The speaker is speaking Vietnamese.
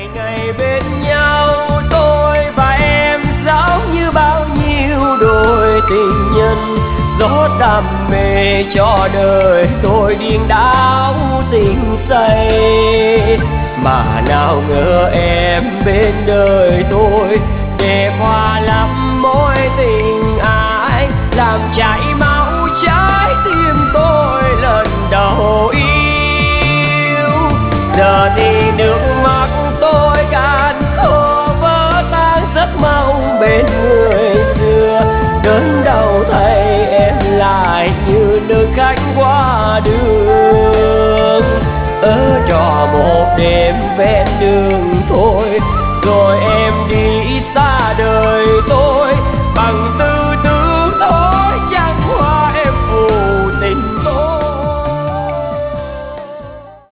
ngày bên nhau tôi và em giống như bao nhiêu đôi tình nhân, rót đam mê cho đời tôi điên đảo tình say. Mà nào ngờ em bên đời tôi để qua lắm mối tình ai, làm chảy máu trái tim tôi lần đầu yêu. Giờ thì nước mắt tôi cạn khô, vỡ tan giấc mong bên người xưa. Đớn đau thay em lại như nơi khách qua đường, ở trò một đêm ven đường thôi rồi em đi xa đời.